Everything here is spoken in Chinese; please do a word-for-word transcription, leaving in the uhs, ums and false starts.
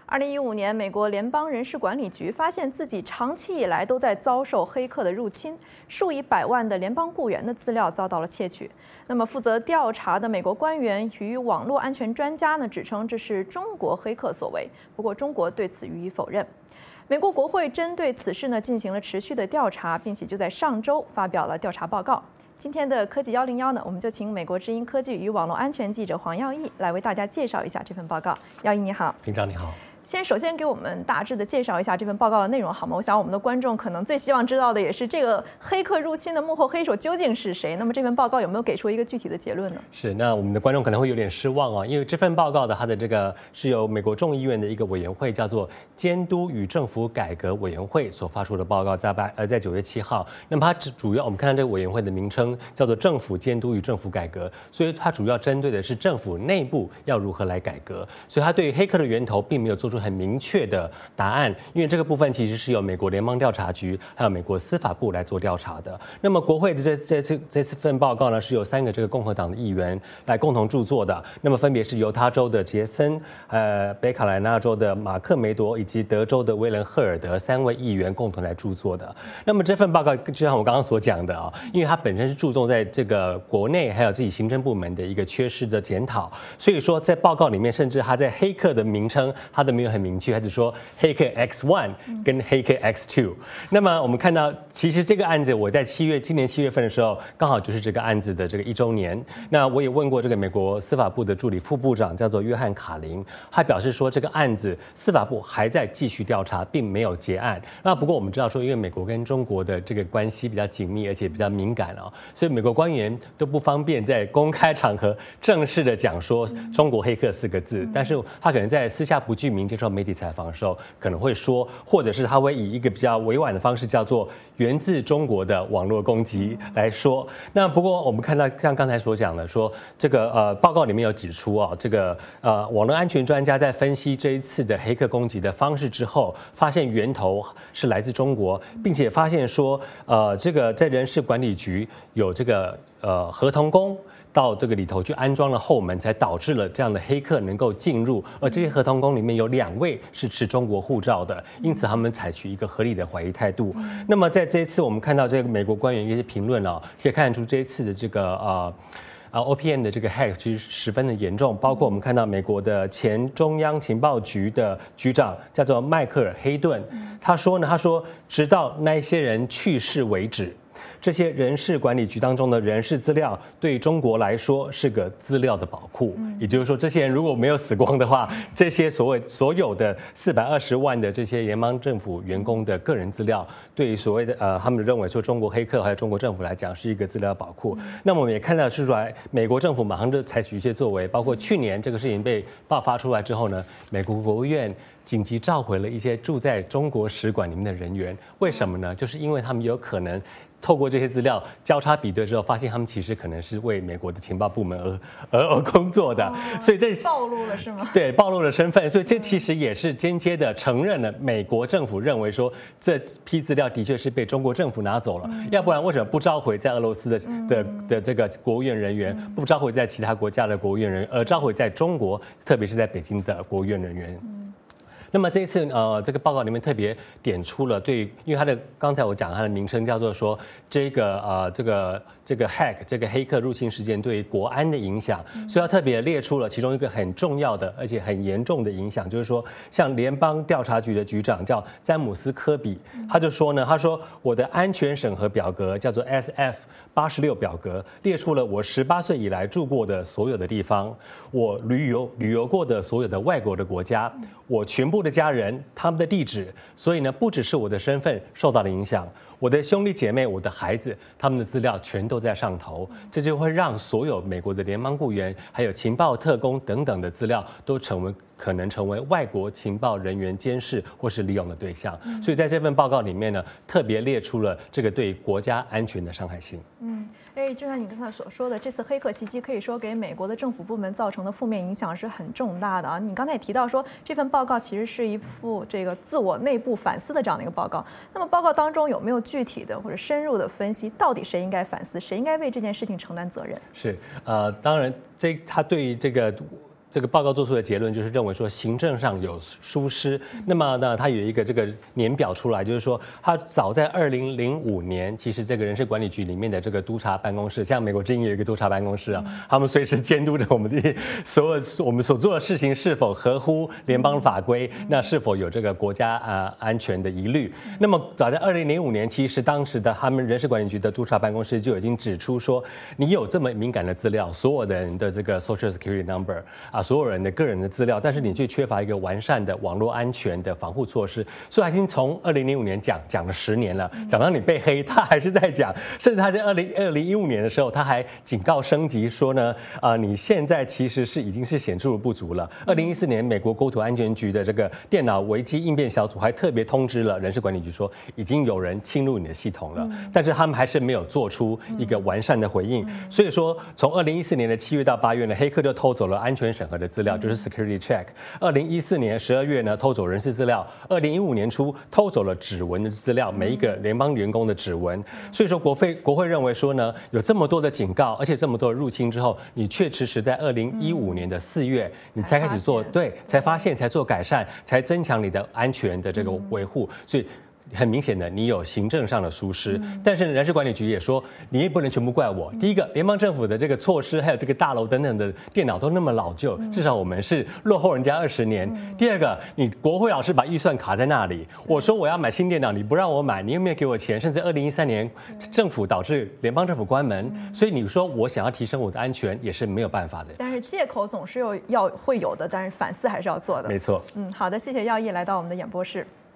二零一五年，美国联邦人事管理局发现自己长期以来都在遭受黑客的入侵，数以百万的联邦雇员的资料遭到了窃取。那么，负责调查的美国官员与网络安全专家呢，指称这是中国黑客所为。不过，中国对此予以否认。美国国会针对此事呢进行了持续的调查，并且就在上周发表了调查报告。今天的科技幺零幺呢，我们就请美国之音科技与网络安全记者黄耀义来为大家介绍一下这份报告。耀义你好。 平常你好。 先首先给我们大致的介绍一下这份报告的内容好吗？我想我们的观众可能最希望知道的也是这个黑客入侵的幕后黑手究竟是谁。那么这份报告有没有给出一个具体的结论呢？ 是，那我们的观众可能会有点失望啊，因为这份报告的它的这个是由美国众议院的一个委员会叫做监督与政府改革委员会所发出的报告，在八呃在九月七号。那么它主要我们看到这个委员会的名称叫做政府监督与政府改革，所以它主要针对的是政府内部要如何来改革，所以它对于黑客的源头并没有做出很明确的答案，因为这个部分其实是由美国联邦调查局还有美国司法部来做调查的。那么国会的这这次这次份报告呢，是由三个这个共和党的议员来共同著作的。那么分别是犹他州的杰森、呃北卡罗来纳州的马克梅多以及德州的威廉赫尔德三位议员共同来著作的。那么这份报告就像我刚刚所讲的啊，因为它本身是注重在这个国内还有自己行政部门的一个缺失的检讨，所以说在报告里面，甚至它在黑客的名称它都没有很明确，它只说黑客 X 一 跟黑客 X 二。那么我们看到，其实这个案子我在七月今年七月份的时候，刚好就是这个案子的这个一周年。那我也问过这个美国司法部的助理副部长，叫做约翰卡林，他表示说这个案子司法部还在继续调查，并没有结案。那不过我们知道说，因为美国跟中国的这个关系比较紧密，而且比较敏感啊，所以美国官员都不方便在公开场合正式的讲说中国黑客四个字，但是他可能在私下不具名接受媒体采访的时候可能会说，或者是他会以一个比较委婉的方式叫做源自中国的网络攻击来说。那不过我们看到像刚才所讲的说，这个呃报告里面有指出啊，这个呃网络安全专家在分析这一次的黑客攻击的方式之后，发现源头是来自中国，并且发现说呃这个在人事管理局有这个呃合同工到这个里头去安装了后门，才导致了这样的黑客能够进入。而这些合同工里面有两位是持中国护照的，因此他们采取一个合理的怀疑态度。那么在这一次，我们看到这个美国官员一些评论啊，可以看出这一次的这个呃。啊 ，O P M 的这个 hack 其实十分的严重，包括我们看到美国的前中央情报局的局长叫做迈克尔·黑顿，他说呢，他说直到那一些人去世为止，这些人事管理局当中的人事资料对中国来说是个资料的宝库，也就是说，这些人如果没有死光的话，这些所谓所有的四百二十万的这些联邦政府员工的个人资料，对于所谓的呃，他们认为说中国黑客还有中国政府来讲是一个资料宝库。那么我们也看到是出来，美国政府马上就采取一些作为，包括去年这个事情被爆发出来之后呢，美国国务院紧急召回了一些住在中国使馆里面的人员。为什么呢？就是因为他们有可能透过这些资料交叉比对之后，发现他们其实可能是为美国的情报部门而而而工作的，所以这暴露了是吗？ 对，暴露了身份，所以这其实也是间接的承认了美国政府认为说这批资料的确是被中国政府拿走了，要不然为什么不召回在俄罗斯的的的这个国务院人员，不召回在其他国家的国务院人员，而召回在中国，特别是在北京的国务院人员。那么这一次，呃，这个报告里面特别点出了对，因为它的刚才我讲它的名称叫做说这个呃这个这个 hack 这个黑客入侵事件对国安的影响，所以它特别列出了其中一个很重要的而且很严重的影响，就是说像联邦调查局的局长叫詹姆斯科比，他就说呢，他说我的安全审核表格叫做 S F 八十六表格，列出了我十八岁以来住过的所有的地方，我旅游旅游过的所有的外国的国家，我全部的家人他们的地址，所以呢，不只是我的身份受到了影响，我的兄弟姐妹、我的孩子，他们的资料全都在上头，这就会让所有美国的联邦雇员、还有情报特工等等的资料都成为可能成为外国情报人员监视或是利用的对象。所以在这份报告里面呢，特别列出了这个对国家安全的伤害性。 嗯。哎，就像你刚才所说的，这次黑客袭击可以说给美国的政府部门造成的负面影响是很重大的啊。你刚才也提到说，这份报告其实是一副这个自我内部反思的这样的一个报告。那么报告当中有没有具体的或者深入的分析，到底谁应该反思，谁应该为这件事情承担责任？ 是，呃，当然，这他对于这个这个报告做出的结论就是认为说行政上有疏失。那么呢，它有一个这个年表出来，就是说它早在二零零五年，其实这个人事管理局里面的这个督察办公室，像美国之音也有一个督察办公室啊，他们随时监督着我们的所有我们所做的事情是否合乎联邦法规，那是否有这个国家啊安全的疑虑。那么早在二零零五年，其实当时的他们人事管理局的督察办公室就已经指出说，你有这么敏感的资料，所有的人的这个 Social Security Number 啊，所有人的个人的资料，但是你却缺乏一个完善的网络安全的防护措施，所以他已经从二零零五年讲讲了十年了，讲到你被黑，他还是在讲，甚至他在二零二零一五年的时候，他还警告升级说呢，啊、呃，你现在其实是已经是显著的不足了。二零一四年，美国国土安全局的这个电脑危机应变小组还特别通知了人事管理局说，已经有人侵入你的系统了，但是他们还是没有做出一个完善的回应。所以说，从二零一四年的七月到八月呢，黑客就偷走了安全审核的资料。就是 security check。二零一四年十二月呢，偷走人事资料；二零一五年初偷走了指纹的资料，每一个联邦员工的指纹。所以说，国会国会认为说呢，有这么多的警告，而且这么多的入侵之后，你却迟迟在二零一五年的四月，你才开始做，对，才发现，才做改善，才增强你的安全的这个维护，所以。很明显的，你有行政上的疏失，但是人事管理局也说，你也不能全部怪我。第一个，联邦政府的这个措施，还有这个大楼等等的电脑都那么老旧，至少我们是落后人家二十年。第二个，你国会老是把预算卡在那里，我说我要买新电脑，你不让我买，你又没有给我钱，甚至二零一三年政府导致联邦政府关门，所以你说我想要提升我的安全也是没有办法的。 但是借口总是有要会有的，但是反思还是要做的。 没错。 嗯，好的，谢谢耀毅来到我们的演播室。